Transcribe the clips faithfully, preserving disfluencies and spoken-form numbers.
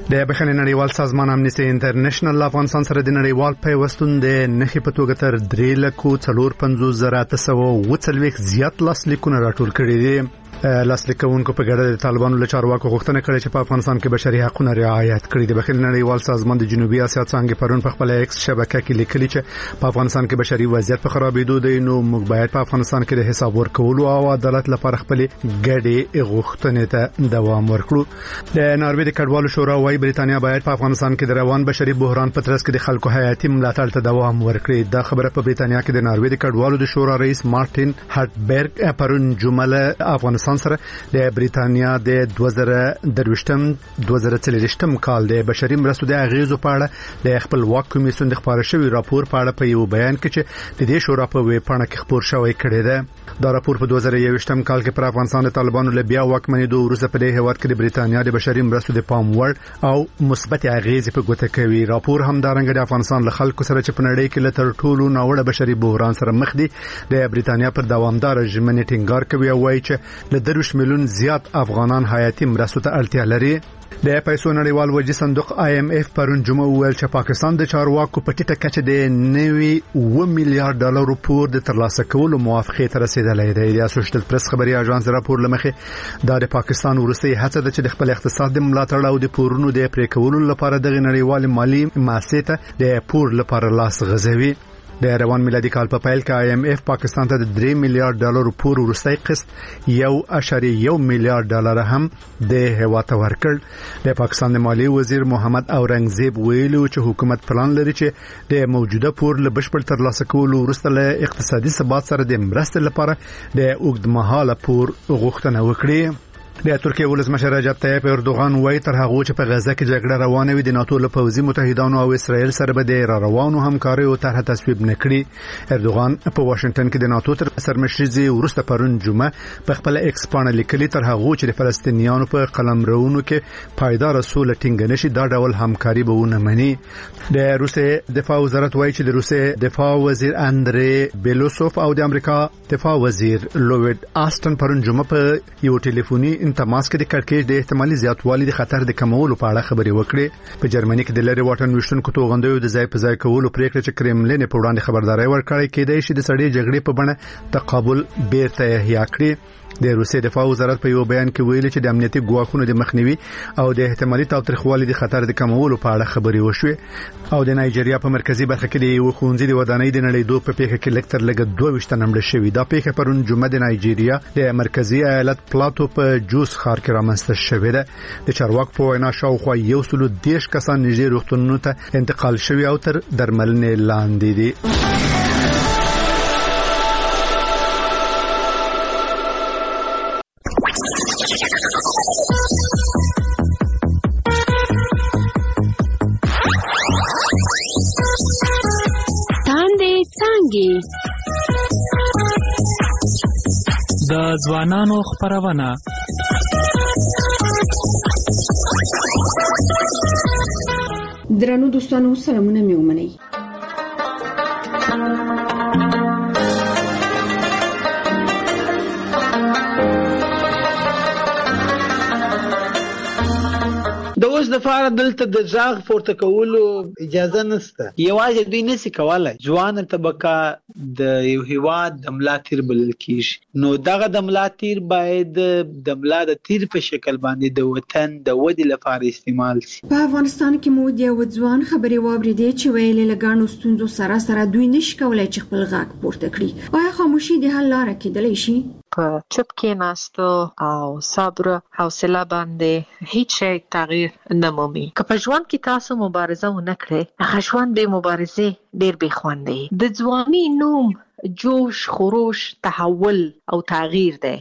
د بخښنې نړیوال سازمان امنیستي انټرنیشنل افغانستان سره د نړیوال پیوستون د نخې په توګه تر درې لکو څلور پنځوس زره اته سوه اووه څلوېښت زیات لاسلیکونه راټول کړي دي. لاسلیکونکو په ګډه د طالبانو له چارواکو غوښتنه کړې چې په افغانستان کې بشري حقوقونه رعایت کړي. د بخښنې نړیوال سازمان د جنوبي اسیا څانګې پرون په خپل ایکس شبکه کې لیکلي چې په افغانستان کې بشري وضعیت په خرابېدو دی، نو موږ باید په افغانستان کې د حساب ورکولو او عدالت لپاره خپل ګډې غوښتنې ته دوام ورکړو. د ناروې د کډوالو شورا وايي بریتانیا باید په افغانستان کې د روان بشري بحران په ترڅ کې د خلکو حیاتي ملاتړ ته دوام ورکړي. دا خبره په بریتانیا کې د ناروې د کډوالو د شورا رئیس مارټین هارټبرګ پرون جمعه افغانستان سره د بریتانیا د دوه زره درویشتم دوه زره څلوېښتم کال د بشري مرستو د اغیزو په اړه د خپلواک کمیسیون د خبرو شوی راپور په اړه په یو بیان کې چې د دې شورا په ویب پاڼه کې خبر شوی کړی دی. دا راپور په دوه زره یوویشتم کال کې پر افغانستان د طالبانو له بیا واکمنېدو وروسته په دې هیواد کې د بریتانیا د بشري مرستو د پام وړ او مثبت اغیز په ګوته کوي. راپور همدارنګه د افغانستان له خلکو سره چې په نړۍ کې له تر ټولو ناوړه بشري بحران سره مخ دي د بریتانیا پر دوامدار ژمنې ټینګار کوي او وایي چې له درویشت میلیون زیات افغانان حیاتي مرستو ته اړتیا لري. د پیسو نړیوال وجې صندوق آی ایم اف پرون جمعه ویل چې پاکستان د چارواکو په ټیټه کچه د نوي اوه میلیارډ ډالرو پور د ترلاسه کولو موافقه ته رسیدلې ده. د اسوشییټډ پریس خبري اژانس راپور لمخې دا د پاکستان وروستي هڅه ده چې د خپل اقتصاد د ملاتړ او د پورونو د پرې کولو لپاره د نړیوال مالی مؤسسه د پور لپاره لاس غځوي. د روان میلادي کال په پیل کې آی ایم اف پاکستان ته د درې میلیارډ ډالرو پور وروستي قسط یو اعشاریه یو میلیارډ ډالر هم د هیواد ته ورکړ. د پاکستان د مالی وزیر محمد اورنګزیب ویلو چې حکومت پلان لري چې د موجوده پور له بشپړ ترلاسه کولو وروسته له اقتصادي ثبات سره د مرستې لپاره د اوږدمهاله پور غوښتنه وکړي. د ترکیه ولسمشر رجب طیب اردوغان وایي تر هغه چې په غزه کې جګړه روانه وي د ناتو له پوځي متحدانو او اسرائیل سره به د روانو همکارۍ او طرح تصویب نکړي. اردوغان په واشنگټن کې د ناتو تر سرمشري وروسته پرون جمعه په خپل ایکس پاڼه لیکلي تر هغه چې د فلسطینیانو په قلمرونو کې پایدار سوله ټینګ نشي دا ډول همکاري به ونه مني. د روسیې دفاع وزارت وایي چې د روسیې دفاع وزیر اندری بیلوسوف او د امریکا دفاع وزیر لوید آستن پرون جمعه په یو ټلیفوني تماس کې د کړکېچ د احتمالي زیاتوالي د خطر د کمولو په اړه خبرې وکړې. په جرمني کې د لری واټن وشتونکو توغندیو د ځای په ځای کولو پریکړه چې کرملین په وړاندې خبرداري ورکړې کېدای شي د سړې جګړې په بڼه تقابل بیرته احیا کړي. د روسیې دفاع وزارت په یو بیان کې ویلي چې د امنیتي ګواښونو د مخنیوي او د احتمالي تاوتریخوالي د خطر د کمولو په اړه خبرې وشوې. او د نایجیریا په مرکزی برخه کې د یو ښوونځي د ودانۍ د نړیدو په پیښه کې لکتر لګ دوه ویشت نمړ شوی. دا پیښه پرون جمعه د نایجیریا د مرکزی ایالت پلاتو په جوس ښار کې رامنځته شوې ده. د چارواکو په وینا شاوخوا یو سل دیش کسان نږدې روغتونونو ته انتقال شوي او تر درملنې لاندې دي. د ځوانانو خبرونه درنو دوستانو سلامونه مې ومنئ. د اوس د فار دلته د ځاغ پورته کولو اجازه نشته. یوازې دوی نشي کولای ځوان طبقه د یو هیواد د ملا تیر بلل کیږي. نو دغه د ملا تیر باید د ملا د تیر په شکل باندې د وطن د ودی لپاره استعمال شي. په افغانستان کې مو د یو ځوان خبري واوریدې چې ویلې لګانو ستونزو سره سره دوی نشي کولای چې خپل غږ پورته کړي. آیا خاموشي د حل لاره کېدلی شي؟ په چوپ کې ناستو او صبر حوصله باندې هیڅ شی تغییر نه مومي. که په ژوند کې تاسو مبارزه ونه کړئ هغه ژوند به مبارزه ډیر به خوند دی. د ځواني نوم جوش خروش تحول او تغییر دی.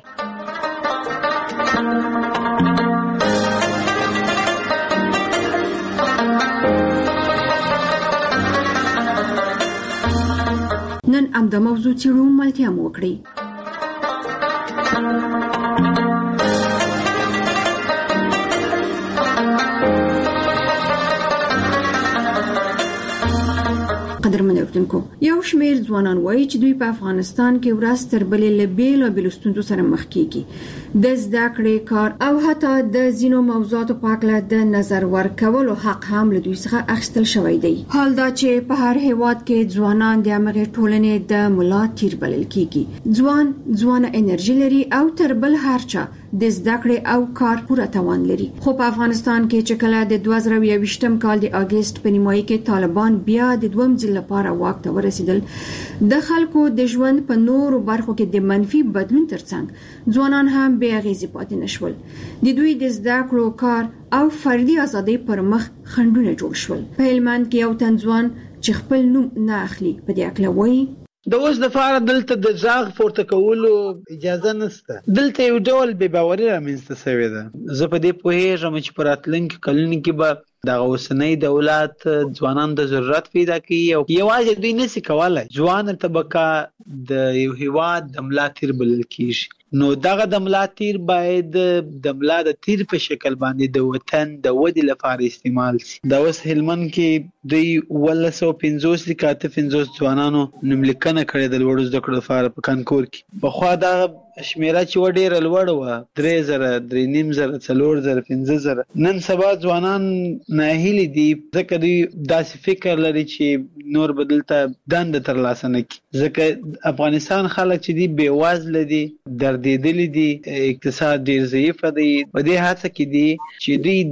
نن ام د موضوع چیرو ملتیا مو کړی. قدرمن اوریدونکو یو شمیر ځوانان وایي چې دوی په افغانستان کې ورځ تر بلې له بیل او بلستونو سره مخ کیږي د زده کړې کار او حتی د زینو موضوعاتو په اړه د نظر ورکولو حق هم له دوی څخه اخیستل شوی دی. حال دا چې په هر هیواد کې ځوانان د امغه ټولنې د ملا تیر بلل کیږي. ځوان ځوان انرژي لري او تر بل هرچا د زده کړې او کار پوره توان لري. خو په افغانستان کې چې کله د دوه زره یوویشتم کال د اگست په نیمایي کې طالبان بیا د دویم ځل لپاره واک ته ورسېدل، د خلکو د ژوند په نورو برخو کې د منفي بدلون ترڅنګ ځوانان هم بې اغېزې پاتې نشول. د دوی د زده کړو کار او فردي ازادۍ پر مخ خنډونه جوړ شول. په هلمند کې یو تن ځوان چې خپل نوم نه اخلي په دې اړه وایي د اوس د فار دلته د ځاغ پورته کولو اجازه نشته. دلته یو ډول بې باوري رامنځته شوې ده. زه په دې پوهیږم چې په راتلونکي کلونو کې به د اوسنۍ دولت ځوانان د ضرورت پیدا کوي او یوازې دوی نشي کولای ځوان طبقه د یو هیواد د ملا تیر بلل کیږي. نو دغه د ملا تیر باید د ملا د تیر په شکل باندې د وطن د ودې لپاره استعمال شي. د اوس هلمند کې دوی ولس او پنځوس لکاته پنځوس ځوانانو نوملیکنه کړې د لوړو زده کړو لپاره په کانکور کې. په خوا دا شمیره چې و ډیره لوړ و درې زره درې نیم زره څلور زره پنځه زره. نن سبا ځوانان ناهیلي دي ځکه دوی داسې فکر لري چې نور بدلته دند ترلاسه نه کړي ځکه افغانستان خلک چې دي بې وزله دي دردېدلي دي اقتصاد ډیر ضعیف دی. په دې هڅه کې دي چې دوی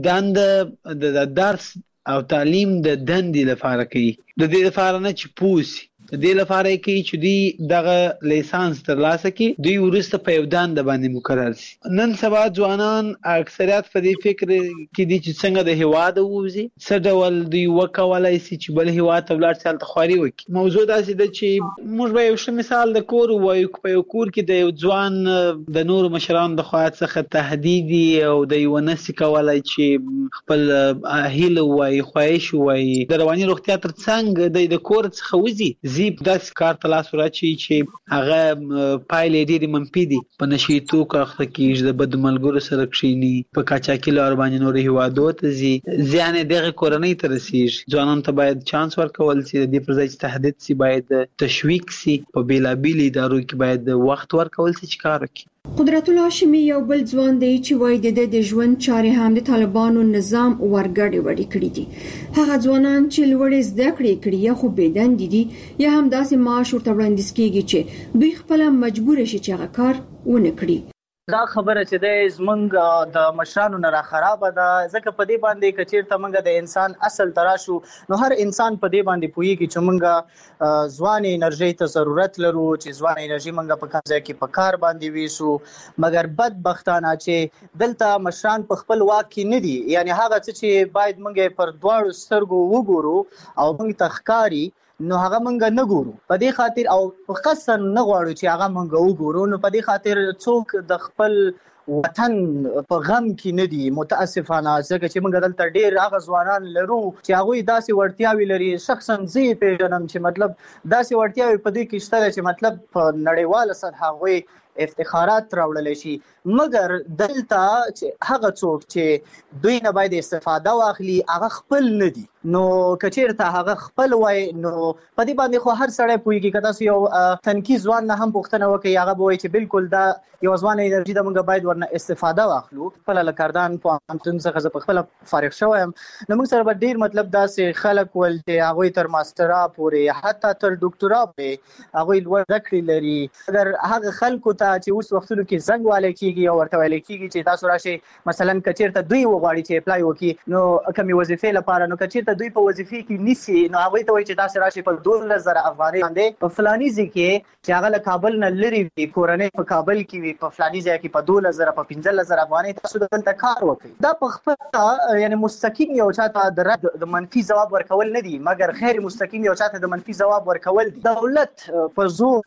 دند د درس او تعلیم د دندې لپاره کوي د دې لپاره نه چې پوسی د دې لپاره کې چې دوی دغه لیسانس ترلاسه کړي دوی ورسته په یو دند باندې مقرر شي. نن سبا ځوانان اکثریت په دې فکر کې دي چې څنګه د هیواد ووزي څه ډول دوی وکولای شي چې بل هیواد ته ولاړ شي تل خواري وکړي. موضوع داسې ده چې موږ به یو ښه مثال د کور وایو په یو کور کې د یو ځوان د نورو مشرانو د خوا څخه تهدید او د یو نسي کولای چې خپل هیله وایي خواهش وایي د رواني روغتیا ترڅنګ د کور څخه وځي زیب داسې کار ته لاس ورچي چې هغه پایلې ډېرې منفي دي. په نشي توکو اخته کېږي د بدو ملګرو سره کښېني په قاچاقي لار باندې نورو هیوادو ته ځي زیان یې دغه کورنۍ ته رسېږي. ځوانانو ته باید چانس ورکول شي د دې پر ځای چې تهدید شي باید تشویق شي. په بېلابېلو ادارو کې باید وخت ورکول شي چې کار وکړي. قدرت الله هاشمي یو بل ځوان دی چې وایي د د ژوند چارې هم د طالبانو نظام ورګړې وړې کړې دي. هغه ځوانان چې لوړې زده کړې کړي یا خو بېدندې دي یا هم داسې معاش ورته وړاندیز کېږي چې دوی خپل مجبور شي چې هغه کار ونه کړي. دا خبره چې د زمونږ د مشرانو نه را خراب ده ځکه په دې باندې کچیر ته منګه د انسان اصل تراشو نو هر انسان په دې باندې پوهیږي چې منګه ځوان انرژي ته ضرورت لرو چې ځوان انرژي منګه په کار ځای کې په کار باندې ویسو. مګر بدبختانه چې دلته مشران په خپل واک کې نه دي یعنی هغه چې باید منګه پر دواړو سترګو وګورو او موږ تخکاری نو هغه مونږ نه ګورو. په دې خاطر او په قصد نه غواړو چې هغه مونږ وګورو. نو په دې خاطر څوک د خپل وطن په غم کې نه دي متاسفانه ځکه چې موږ دلته ډېر هغه ځوانان لرو چې هغه داسې وړتیاوي لري شخصا زه پیژنم چې مطلب داسې وړتیاوي په دې کې شته چې مطلب په نړیواله سطح هغه افتخارات راوړل شي. مګر دلته چې هغه څوک چې دوی نه باید استفاده واخلي هغه خپل نه دي. نو کچیرته هغه خپل وای نو په دې باندې خو هر سړی پوهیږي کدا سو یو تنکی ځوان نه هم پوښتنه وکړي هغه به وای چې بالکل دا یو ځوان انرژي د موږ باید ورنه استفاده واخلو. خپل لکردان په انتون څخه زه په خپل فارغ شوم نو موږ سره ډیر مطلب داسې خلک ول چې هغه تر ماسترا پورې حتی تر ډاکټرا پورې هغه لوړ ذکر لري. اگر هغه خلکو ته چې اوس وختونو کې زنګ والے کیږي او ورته ویل کیږي چې تاسو راشي مثلا کچیرته دوی وغواړي چې اپلای وکړي نو کمی وظیفه لپاره نو کچیرته دوی په وظیفه کې نسی نو هغه ته وایي چې تاسو راشي په دوه زره افغانۍ باندې په فلاني ځای کې چې هغه له کابل نه لري وي کورنۍ په کابل کې وي په فلاني ځای کې په دوه زره په پنځه زره افغانۍ تاسو دلته کار وکړي. دا په خپل یعنی مستقیم یو چاته د رد د منفي جواب ورکول نه دي مګر غیر مستقیم یو چاته د منفي جواب ورکول دي. دولت په زور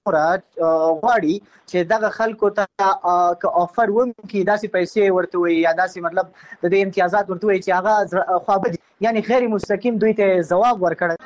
غواړي چې دغه خلکو ته ک افر وم کې داسې پیسې ورته وي یا داسې مطلب د دې امتیازات ورته وي چې هغه خوابدي یعنی غیر مستقیم دوی ته جواب ورکړي.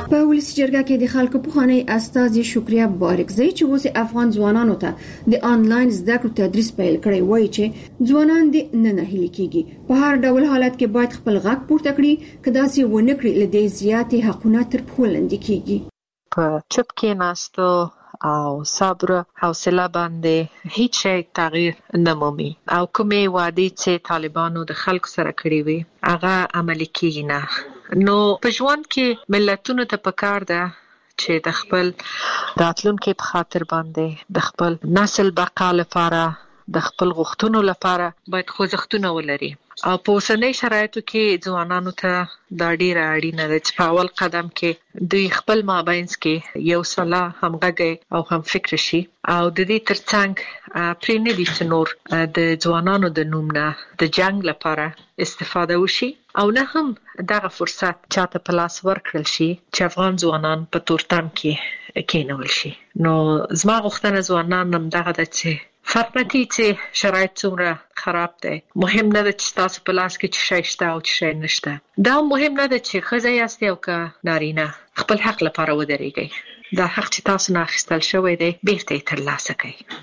په ولسی جرګه کې د خلکو پخوانی استاد شکریا بارکزی چې اوس افغان ځوانانو ته د آنلاین زده کړو تدریس پیل کړی وایي چې ځوانان د نه نه هلي کېږي په هر ډول حالت کې باید خپل غږ پورته کړي کدا چې ونه کړي لدې زیاتې حقونه تر پښو لاندې کېږي په چپ کې ناستو او صبر حوصله باندې هیڅ شی تغییر نه مومي او کومې وعده چې طالبانو د خلکو سره کړې وي هغه عملي کیږي نه. نو په ژوند کې ملتونو ته پکار ده چې د خپل راتلونکي په خاطر باندې د خپل نسل بقا لپاره د خپل غوښتنو لپاره باید خوځښتونه ولري او په اوسنۍ شرایطو کې ځوانانو ته دا ډیره اړینه ده چې په اول قدم کې دوی خپل مابینځ کې یو سلا همغږي او هم فکر شي او د دې ترڅنګ پرې نه دي چې نور د ځوانانو د نوم نه د جنگ لپاره استفاده وشي او نه هم دغه فرصت چاته په لاس ورکړل شي چې افغان ځوانان په تورتم کې کېنول شي. نو زما غوښتنه ځوانان هم دغه ده چې فرق نه کوي چې شرایط څومره خراب دی، مهم نه ده چې تاسو په لاس کې چې شی شته او چې شی نشته. دا مهم نه ده چې ښځه یاست او که نارینه خپل حق لپاره ودرېږئ. دا حق چې تاسو نه اخیستل شوی دی بیرته یې ترلاسه کړئ.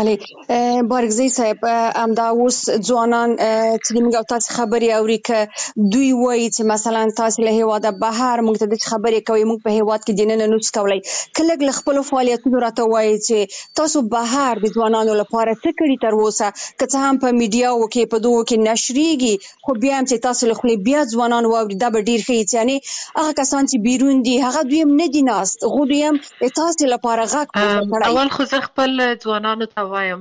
بله بارکزی صاحب همدا اوس ځوانان چې موږ تاسو خبرې اوري که دوی وایي چې مثلا تاسو له هیواده بهر موږ ته د خبرې کوي موږ په هیواد کې دینه نه نوڅ کولای کله له خپل فعالیتونو راته وایي چې تاسو بهر د ځوانانو لپاره څه کړی تر اوسه که څه هم په میډیاو کې په دوه کې نشریږي خو بیا هم چې تاسو له خپل بیا ځوانان واوري دا به ډیر ښه یعنی هغه کسان چې بیرون دي هغه دوی هم نه دي ناست خو دوی هم تاسو لپاره غږ پورته اول خو زه خپل ځوانانو ته وایم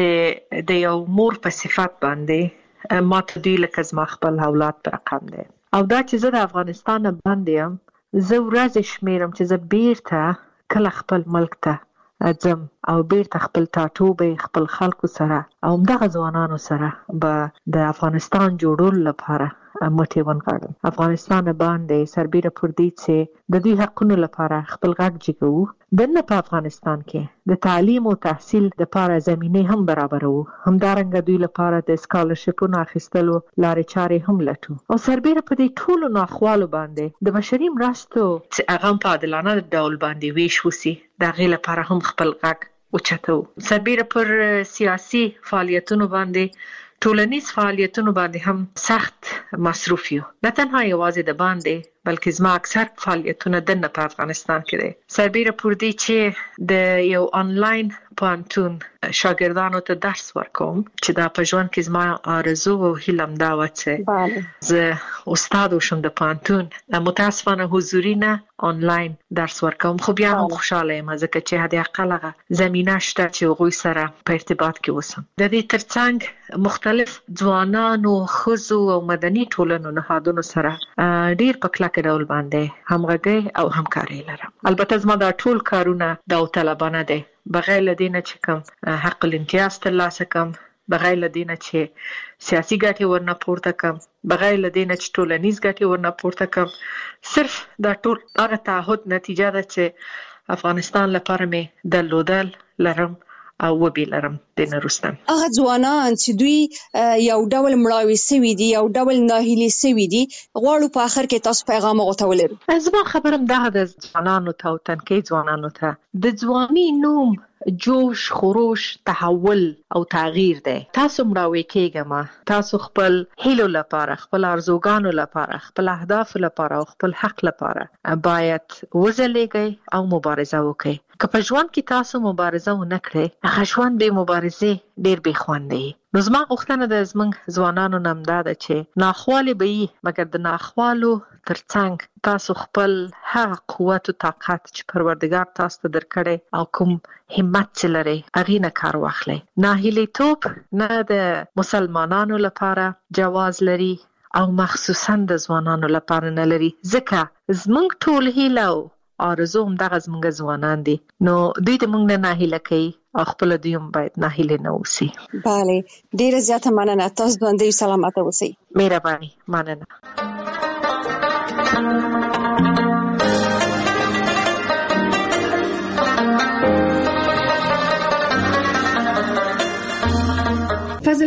چې د یو مور په صفت باندې ما ته دوی لکه زما خپل اولاد په رقم دی او دا چې زه د افغانستان باندې یم زه ورځې شمیرم چې زه بیرته کله خپل ملک ته ځم او بیرته خپل ټاټوبې خپل خلکو سره او همدغه ځوانانو سره به د افغانستان جوړولو لپاره مټې ونغاړم. افغانستان باندې سربیره پر دې چې د دوی حقونو لپاره خپل غږ جګوو دنه په افغانستان کې د تعلیم او تحصیل لپاره زمینه هم برابرو همدارنګه دوی لپاره د سکالرشپونو اخیستلو لارې چارې هم لټو او سربیره په دې ټولو ناخوالو باندې د بشري مرستو چې هغه په عادلانه ډول باندې ویش وسی د غیر لپاره هم خپل غږ اوچتو. سربیره پر سیاسي فعالیتونو باندې ټولنیز فعالیتونو باندې هم سخت مصروف یو نه تنها یوازې د باندې بلکې زما اکثر فعالیتونه دنه په افغانستان کې دي سربیره پر دې چې د یو آنلاین پوهنتون شاګردانو ته درس ورکوم چې دا په ژوند کې زما آرزو او هیلم دا و چې زه استاد وشم د پوهنتون متاسفانه حضوري نه آنلاین درس ورکوم خو بیا هم خوشاله یم ځکه چې هدي اقل زمينه شته چې هغوی سره په ارتباط کې اوسم. د دې ترڅنګ مختلف ځوانانو خزو او مدني ټولنو نهادونو سره ډیر په کلک ډول باندې همغږي او همکاري لرم. البته زما دا ټول کارونه داوطلبانه دي بغیر لدینه چې کوم حق الامتیاز ترلاسه کوم بغیر لدینه چې سیاسي ګټې ورنه پورته کوم بغیر لدینه چې ټولنیز ګټې ورنه پورته کوم صرف دا ټول هغه تعهد نتیجه ده چې افغانستان لپاره مې درلودل لرم او وبې لرم د نورستان. هغه ځوانان چې دوی یو ډول مړاوي سوي دي یو ډول ناهیلي سوي دي غواړو په اخر کې تاسو پیغام غوته ولرو. زما خبرم دا د ځوانانو ته او تنکي ځوانانو ته د ځواني نوم جوش خروش تحول او تغییر دی. تاسو مړاوي کېږم تاسو خپل هیلو لپاره خپل ارزوګانو لپاره خپل اهداف لپاره او خپل حق لپاره باید وځلېږئ او مبارزه وکړئ. که په ژوند کې تاسو مبارزه ونه کړئ هغه ژوند به مبارزه ډیر بې خوند دی. نو زما غوښتنه د زمونږ ځوانانو نه همدا ده چې ناخوالې به وي مګر د ناخوالو ترڅنګ تاسو خپل هغه قوت او طاقت چې پروردګار تاسو ته درکړي او کوم همت چې لري هغې نه کار واخلئ. ناهیلیتوب نه د مسلمانانو لپاره جواز لري او مخصوصا د ځوانانو لپاره نه لري ځکه زمونږ ټول هیله او آرزو هم دغه زمونږ ځوانان دي نو دوی د موږ نه ناهیله کوي او خپل دوی هم باید ناهیله نه اوسي. بله ډیره زیاته مننه تاسو باندې سلامت اوسئ. مهرباني مننه. فضل احمد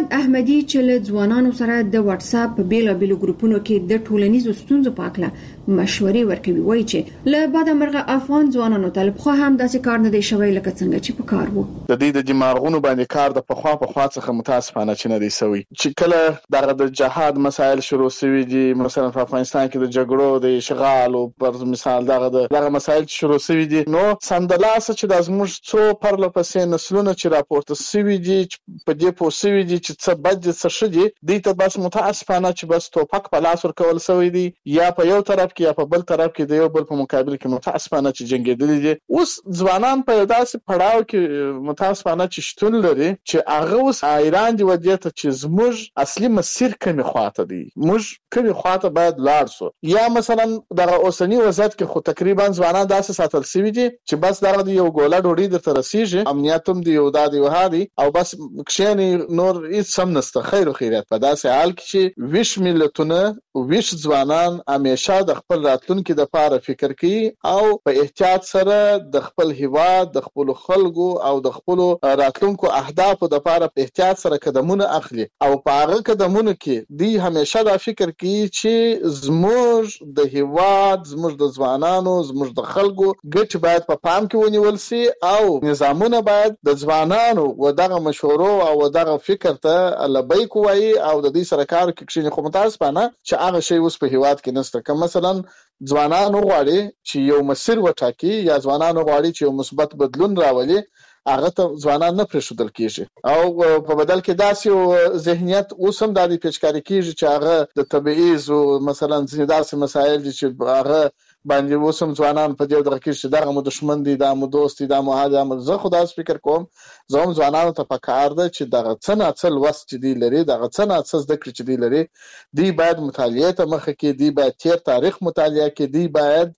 احمدي چې له ځوانانو سره د واتس اپ په بیلابېلو ګروپونو کې د ټولنیزو ستونزو په اړه مشورې ورکوي، وایي چې له بعد مرغه افغان ځوانانو ته خو هم داسې کار نه دی شوی لکه څنګه چې په کار وو. د دې د دماغونو باندې کار د پخوا په خوا څخه متاسفانه چې نه دی سوی. چې کله دغه د جهاد مسایل شروع شوي دي، مثلا په افغانستان کې د جګړو د اشغال او پر مثال دغه دغه مسایل شروع شوي دي، نو سندلاسه چې د زموږ څو پرله پسې نسلونه چې راپورته شوي دي په دې پوه شوي دي چې څه بد دي څه ښه دي، دوی ته بس متاسفانه چې بس توپک په لاس ورکول شوی دی، یا په یو طرف کې یا په بل طرف کې د یو بل په مقابل کې متاسفانه چې جنګېدلي دي. اوس ځوانان په داسې پړاو کې متاسفانه چې شتون لري چې هغه اوس حیران دي ودې ته چې زموږ اصلي مسیر کومې خواته دی، موږ کومې خواته باید لاړ شو. یا مثلا دغه اوسنی وضعیت کې خو تقریبا ځوانان داسې ساتل شوي دي چې بس دغه یو ګوله ډوډۍ درته رسیږي، امنیت هم دی یو دا دی وها دی او بس کښېني، نور هیڅ هم نشته، خیر و خیریت. په داسې حال کې چې ویش ملتونه ویش ځوانان همیشه د خپل راتلونکي دپاره فکر کوي او په احتیاط سره د خپل هیواد د خپلو خلکو او د خپلو راتلونکو اهدافو دپاره په احتیاط سره قدمونه اخلي او په هغه قدمونو کې دوی همیشه دا فکر کوي چې زموږ د هیواد، زموږ د ځوانانو، زموږ د خلکو ګټې باید په پام کې ونیول سي او نظامونه باید د ځوانانو و دغه مشورو او دغه فکر ته لبیک وایي او د دې سره کار کوي. خو متاسفانه چې هغه شی اوس په هیواد کې نشته. که مثلا ځوانان غواړي چې یو مسیر وټاکي یا ځوانان غواړي چې یو مثبت بدلون راولي، هغه ته ځوانان نه پرېښودل کېږي او په بدل کې داسې یو ذهنیت اوس هم دا د پیچکاري کېږي چې هغه د تبعیض او مثلا ځینې داسې مسایل دي چې هغه باندې اوس هم ځوانان په دې ډول کې چې دغه مو دښمن دي، دا مو دوست دي، دا مو هغه مو. زه خو داسې فکر کوم زه هم ځوانانو ته پکار ده چې دغه څه نه څه لوست چې دوی لري، دغه څه نه څه زده کړې چې دوی لري، دوی باید مطالعې ته مخه کړي، دوی باید تیر تاریخ مطالعه کړي، دوی باید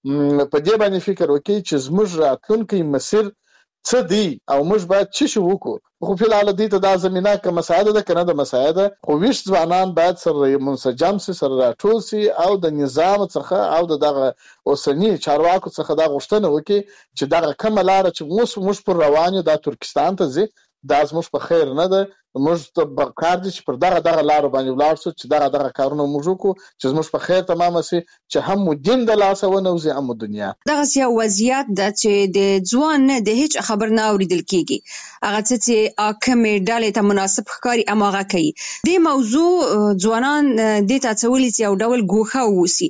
په دې باندې فکر وکړي چې زموږ راتلونکی مسیر څه دی او موږ باید څه شی وکړو. خو په لاره دي ته دا زمينه که مساعده ده کنه د مساعده، خو ویش ځوانان باید سره منسجم سي، سره راټول سي او د نظام څخه او دغه اوسنی چارواکو څخه دا غوښتنه وکړي چې دغه کومه لار چې موږ موږ پر روانه د ترکستان ته ځي دا زموږ په خیر نه ده، موږ ته کار دي چې پر دغه دغه لار باندې ولاړ شو چې دغه دغه کارونه موږ وکړو چې زموږ په خیر تمام شي، چې هم دین د لاسه ونوځي هم دنیا. دغه یو وضعیت د چې د ځوان نه د هیڅ خبر نه اوریدل کیږي، هغه چې اکمې ډالې ته مناسب ښکاری اماغه کوي. د موضوع ځوانان د تاسولي یو ډول ګوخه ووسی،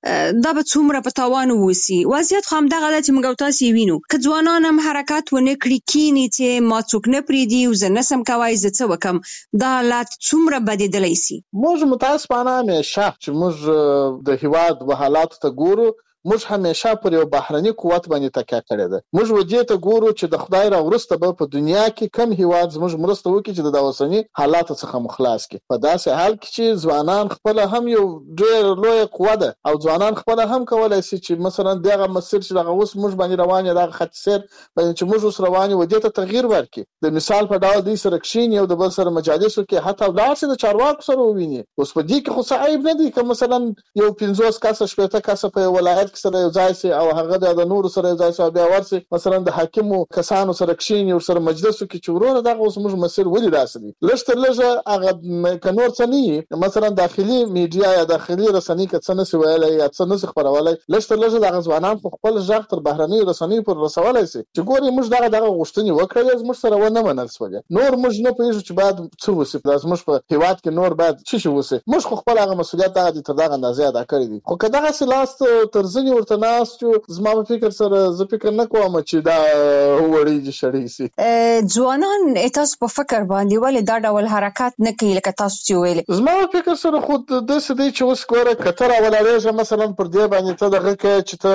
دا به څومره په تاوان ووسی. وضعیت خو هم دغه چې موږ تاسو وینو که ځوانان هم حرکت ونه کړی کینی چې ما څوک نه پریدي او زه نسم کوي زه څه کم دا حالات څومره بدیدلی سي. موږ متاسفانه همیشه چې موږ د هیواد و حالات ته ګورو، موږ همیشه پر یو بهرني قوت باندې تکیه کړې ده. موږ وجې ته ګورو چې د خدای را ورسته به په دنیا کې کم هیواد زموږ مرسته وکړي چې د اوسنی حالات څخه مخلاص کړي. په داسې حال کې چې ځوانان خپل هم یو ډېر لوی قوت ده او ځوانان خپل هم کولای شي چې مثلا دغه مسیر چې دغه اوس موږ باندې روان دي دغه خط سیر باندې چې موږ اوس روان یو وجې ته تغییر ورکړي. د مثال په ډول د سره کښین یو د بل سره مجالسو کې حتی ولارسي د چارواکو سره وویني. اوس په دې کې خو صعيب نه دي که مثلا یو پنځوس کسه شپږ کسه په ولایت سره یو ځای سي او هغه د نور سره یو ځای سي بیا ورسي مثلا د حاکمو کسانو سره کښین یو سره مجلسو کې چورونه دغه اوس موږ مسیر ولې راسي لږ لږه هغه کنور څنی مثلا داخلي میډیا یا داخلي رسنۍ کې څه نسي ویلای یا څه نسي خبرولای لږ لږه د ځوانان په خپل ځخ تر بهرنۍ رسنۍ پر رسولای سي چې ګوري موږ دغه دغه غوښتنې وکړې موږ سره ونه منل سوله نور موږ نه پېژو چې بعد څه وسی پلاس موږ په هیواد کې نور بعد څه شي وسی موږ خو خپل هغه مسولیت دغه تر دغه اندازې ادا کړی دي خو کداغه سلاست ترځنی ورته ناس چې زما په فکر سره زه فکر نه کوم چې دا وړي چې شړې سي ځوانان تاسو په فکر باندې ولې دا ډول حرکت نه کوي لکه تاسو چې ویل زما په فکر سره خود د سدي چې اوس ګوره کتر اولادې مثلا پر دې باندې ته دغه کې چې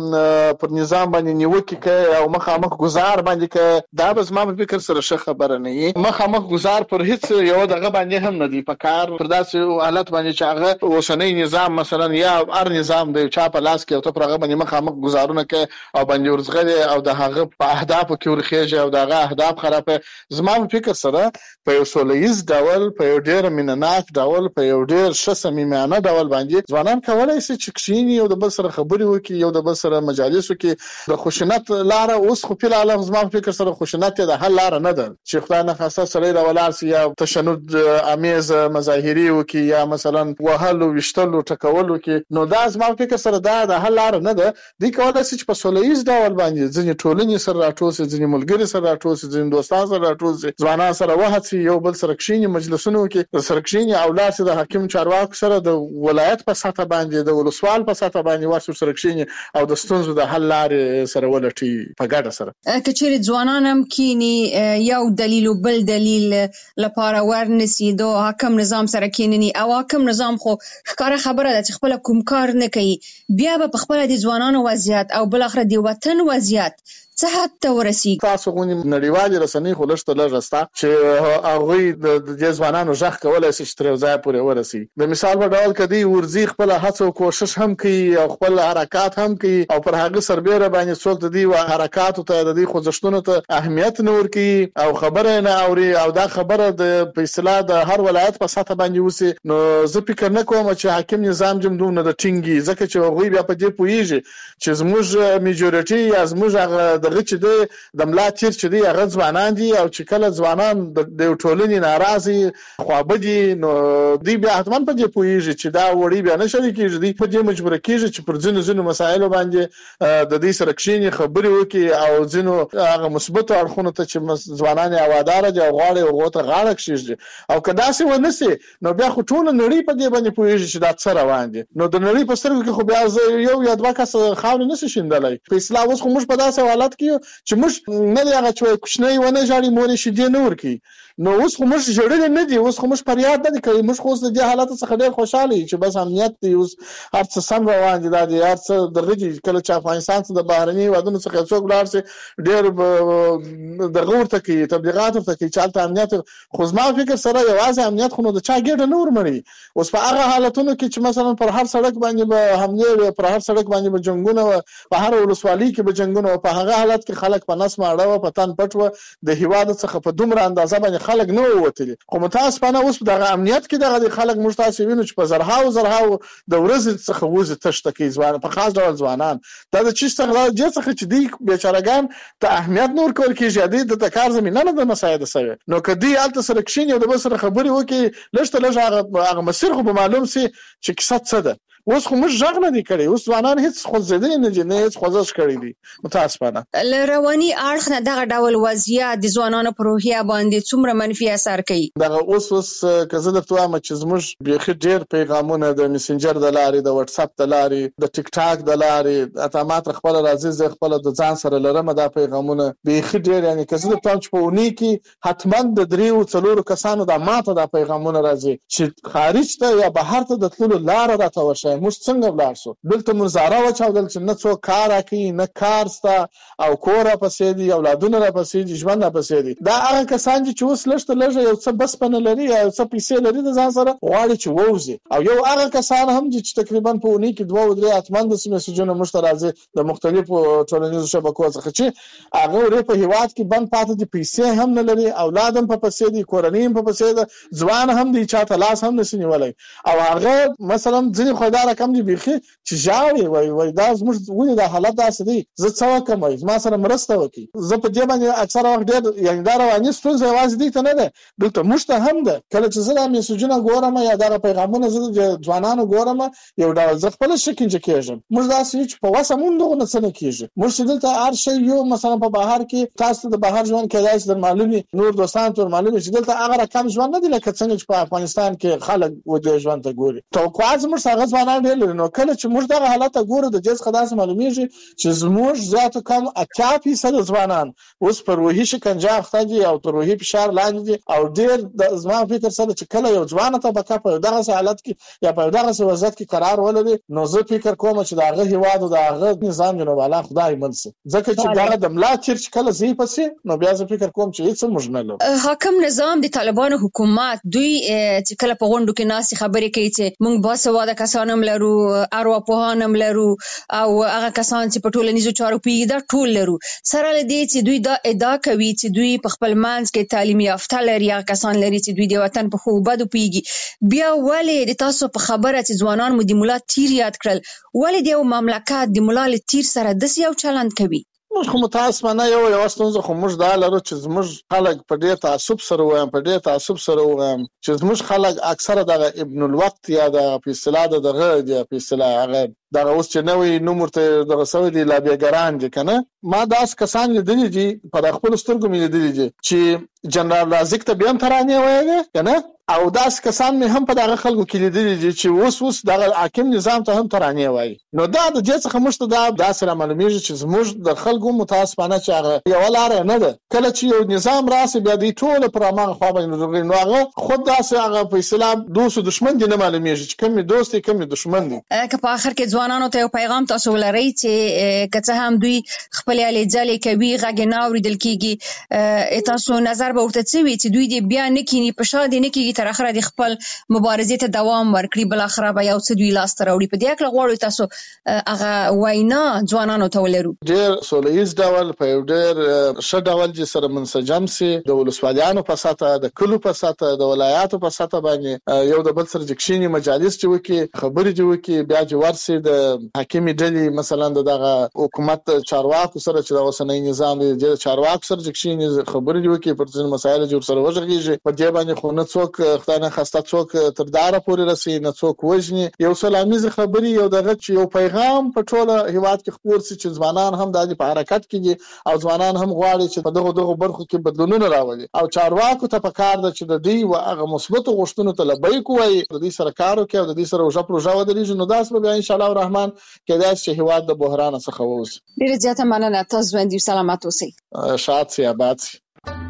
ته پر نظام باندې نیوکه کوي او مخامخ گزار باندې کوي دا به زما په فکر سره ښه خبره نه وي مخامخ گزار پر هیڅ یو دغه باندې هم نه دی پکار پر داسې حالت باندې چې هغه اوسنۍ نظام مثلا یا هر نظام د چا په لاس کې او ته پرغه باندې مخامخ گزارونه کوي او باندې ورزغه او د هغه په اهداف کې ورخېږي او دغه اهداف خرابه زما په فکر سره په یو سولهییز ډول په یو ډیر مینناک ډول په یو ډیر ښه صمیمانه ډول باندې ځوانان کولای شي چې کښیني یو د بل سره خبرې وکړي یو د بل سره مجالس وکړي د خشونت لاره اوس خو په عالم زما په فکر سره خشونت د حل لاره نه ده چې خدای نه خاصه سره د ولار سي یا تشنج امیز مظاهری وکړي یا مثلا وهلو وشتلو ټکولو کې نو دا زما په فکر سره دا د حل لاره نه ده د کولای شي چې په سولهییز ډول باندې ځینې ټولنې سره راټول شي ځینې ملګري سره راټول شي ځینې دوستان سره راټول شي ځوانان سره وهڅي یو بل سره کښیني مجلسونو کې سره کښیني او لاسه د حاکم چارواکو سره د ولایت په سطح باندې د ولسوال په سطح باندې ورسره سره کښیني او د ستونزو د حل لارې سره ولټي په ګډه سره کچېرې ځوانان هم کینی یو دلیل او بل دلیل لپاره ورنسي د حاکم نظام سره کینني او حاکم نظام خو ښکاره خبره ده چې خپل کوم کار نه کوي بیا به په خپل د ځوانانو وضعیت او بل اخر د وطن وضعیت څه حد ته ورسیږي تاسو غونې نړیوالې رسنۍ خو لږ ته لږ راسته چې هغوی د دې ځوانانو غږ کولی شي چې تر یو ځایه پورې ورسي د مثال په ډول که دوی ورځي خپله هڅه او کوشش هم کوي او خپل حرکات هم کوي او پر هغه سربیره باندې څوک د دوی حرکاتو ته د دوی خوځښتونو ته اهمیت نه ورکوي او خبره نه اوري او دا خبره د په اصطلاح د هر ولایت په سطح باندې وسي نو زه فکر نه کوم چې حاکم نظام جم دونه د ټینګي ځکه چې هغوی بیا په دې پوهېږي چې زموږ میجورټي یا زموږ هغه دغه چې دی د ملا تیر چې دی هغه ځوانان دي او چې کله ځوانان د ټولنې ناراضي خوابدي نو دوی بیا حتما په دې پوهېږي چې دا وړي بیا نه شری کېږي دوی په دې مجبوره کېږي چې پر ځینو ځینو مسایلو باندې د دې سره کښیني خبرې وکړي او ځینو هغه مثبتو اړخونو ته چې ځوانان یې هواداره دي او غواړي هغو ته غاړه کښېږدي او که داسې ونه سي نو بیا خو ټوله نړۍ په دې باندې پوهېږي چې دا څه روان دي نو د نړۍ په سترګو کې خو بیا یو یا دوه کسه خاورې نه شي شیندلی په اصطلاح اوس خو موږ په داسې حالت کې چې موږ نه دی هغه چې کوچنی ونه ژاړي مور یې شیدې نه ورکوي نو اوس خو موږ ژړلي نه دي اوس خو موږ فریاد نه دی کوي موږ خو اوس د دې حالت څخه ډېر خوشحاله یو چې بس امنیت دی اوس هر څه سم روان دي دا دی هر څه دغه دي کله چې افغانستان څخه د بهرني هېوادونو څخه څوک ولاړ شي ډېر دغه ورته کوي تبلیغات ورته کوي چې هلته امنیت خو زما فکر سره یوازې امنیت خو نو د چا ګېډه نه ورمړي اوس په هغه حالتونو کې چې مثلا پر هر سړک باندې به حملې پر هر سړک باندې به جنګونه په هر ولسوالۍ کې به جنګونه په هغه حالت کې خلک په نس ماړه وه په تن پټ وه د هېواد څخه په دومره اندازه باندې خلک نه ووتلي خو متاسفانه اوس دغه امنیت کې دغه خلک موږ تاسې وینو چې په زرهاو زرهاو د ورځې څخه وځي تشته کوي ځوان په خاص ډول ځوانان دا د چی څخه د دې څخه چې دوی بیچارهګان ته اهمیت نه ورکول کېږي دوی د کار زمینه نه ده مساعده شوې نو که دوی هلته سره کښېني او د بل سره خبرې وکړي لږ ته لږ هغه مسیر خو به معلوم سي چې کیسه څه ده اوس خو موږ غږ نه دی کړی اوس ځوانان هیڅ خوځېدلی نه دي نه هیڅ خوځښت کړی دی متاسفانه له رواني اړخ نه دغه ډول وضعیت د ځوانانو په روحیه باندې څومره منفي اثر کوي دغه اوس اوس که زه درته وایم چې زموږ بیخي ډېر پیغامونه د مسنجر د لارې د وټساپ د لارې د ټیک ټاک د لارې اته ما تر خپله راځي زه خپله د ځان سره لرم دا پیغامونه بیخي ډېر یعنې که زه درته وایم چې په اونۍ کې حتما د دریو څلورو کسانو دا ماته دا پیغامونه راځي چې خارج ته یا بهر ته د تللو لاره راته وښایي موږ څنګه ولاړ شو دلته موږ زاره واچاودل چې نه څوک کار راکوي نه کار سته او کور راپسې دي اولادونه راپسې دي ژوند راپسې دي دا هغه کسان دي چې اوس لږ ته لږه یو څه بسپنه لري یا یو څه پیسې لري د ځان سره غواړي چې ووځي او یو هغه کسان هم دي چې تقریبا په اونۍ کې دوه او درې حتما داسې میسجونه موږ ته راځي د مختلفو ټولنیزو شبکو څخه چې هغه ورې په هېواد کې بند پاتې دي پیسې هم نه لري اولاد هم په پسې دي کورنۍ هم په پسې ده ځوان هم دی چاته لاس هم نشي نیولی او هغه مثلا ځینې خو دا رقم دي بیخي چې ژاړي وایي وایي دا زموږ ولې دا حالت داسې دی زه څه وکړم وایي زما سره مرسته وکړي زه په دې باندې اکثره وخت ډېر یعنې دا رواني ستونزه یوازې دوی ته نه ده دلته موږ ته هم ده کله چې زه دا میسجونه ګورم یا دغه پیغامونه زه د ځوانانو ګورم یو ډول زه خپله شکنجه کېږم موږ داسې یو چې په وسه مونږ دغه نه څه نه کېږي موږ چې دلته هر شی یو مثلا په بهر کې تاسو د بهر ژوند کېدای شي در معلوم وي نور دوستان ته معلوم وي چې دلته هغه رقم ژوند نه دی لکه څنګه چې په افغانستان کې خلک ودې ژوند ته ګوري توقعات زموږ هغه ځوانان ډېر لري نو کله چې موږ دغه حالت ته ګورو د دې څخه داسې معلومیږي چې زموږ زیاتو کم اتیا فیصده ځوانان اوس په روحي شکنجه اخته دي او تر روحي فشار لاندې دي او ډېر زما فکر سره چې کله یو ځوانه طبقه په دغسې حالت کې یا په دغسې وضعیت کې قرار ولري نو زه فکر کوم چې د هغه هېواد او د هغه نظام جنوب اعلی خدای مل شي ځکه چې دغه د ملا تیر چې کله ضعیف شي نو بیا زه فکر کوم چې هېڅ موږ نه لرو حاکم نظام د طالبانو حکومت دوی چې کله په غونډو کې ناستې خبرې کوي چې موږ باسواده کسان هم هم لرو، ارواپوهان هم لرو او هغه کسان چې په ټولنیزو چارو پیږي دا ټول لرو. سره لدی چې دوی دا ادعا کوي چې دوی په خپل منځ کې تعلیم یافته لري، هغه کسان لري چې دوی د وطن په خو بدو پیږي. بیا ولې د تاسو په خبره چې ځوانان مو د مولا تیر یاد کړل، ولې د یو مملکت د مولا له تیر سره داسې یو چلند کوي؟ موږ خو متاسفانه یو یو ستونزه خو موږ دا لرو چې زموږ خلک په ډېر تعصب سره وایم په ډېر تعصب سره وایم چې زموږ خلک اکثره دغه ابن الوقت یا د په اصطلاح دغه د په اصطلاح هغه دغه اوس چې نوې نوم ورته دغه سوي دي لابیګران دي کنه. ما داس کسان لیدلي دي په خپل سترګو مې لیدلي دي چې جنرال رازق ته بیا ترانه وایي کنه، او داس کسان مې هم په دغه خلکو کې لیدلي دي چې اوس اوس دغه حاکم نظام ته هم ترانه وایي. نو دا د دې څخه مشته دا داسره معلومیږي چې زموږ د خلکو متاسفانه چې هغه یو لار نه ده. کله چې یو نظام راسي بیا دی ټول پر امغه خو باندې نو هغه خود داسه هغه په اسلام دوست او دشمن دي نه معلومیږي چې کوم دوست دي کوم دشمن دي. که په اخر کې ځوانانو ته یو پیغام تاسو ولرئ چې کڅه هم دوی خپل علي ځلې کوي غږ نه اوریدل کیږي، تاسو نظر به ورته څوي چې دوی دې بیا نه کینی په شا دي نه کیږي تر اخره د خپل مبارزې ته دوام ورکړي، بل اخره به یو څه دوی لاس ته راوړي. په دې اړه غواړو تاسو هغه وینا ځوانانو ته ولرو. ډېر سولهییز ډول په یو ډېر ښه ډول چې سره منسجم سي د ولسوالیانو په ساته د کلو په ساته د ولایاتو په ساته باندې یو د بل سره جکشینی مجالس چې وکي خبرې چې وکي بیا چې ورسي د حاکمي ډلې مثلا دغه حکومت چارواکو سره چې د اوسنۍ نظام د چارواکو سره جکشینی خبرې وکي پر ځین مسایل جوړ سره وژغيږي. په دې باندې خو نه څوک خدانه خسته څوک تر داره پورې رسي نه څوک وژني. یو سلاميز خبري یو دغه چې یو پیغام په ټوله هیواد کې خپور سي چې ځوانان هم د په حرکت کې او ځوانان هم غواړي چې په دغه دغه برخو کې بدلونونه راولي او چارواکو ته پکار ده چې د دې او هغه مثبت غوښتنو ته لبیک وایي د دې سره کار وکړي او د دې سره وجه پروژه ودرېږي. نو داس به ان شاء الله الرحمن کېدای شي هیواد د بحران څخه ووځي. ډیره زیاته مننه، تاسو باندې سلامات اوسئ. شاد سي آباد سي.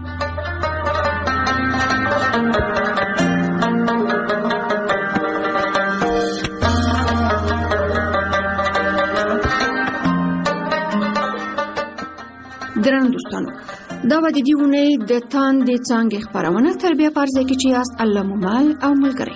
درنو دوستانو، دا به د دې اونۍ د تاندې څانګې خپرونه تر بیا په ځای کې چې یاست الله مو مل او ملګری.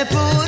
me puse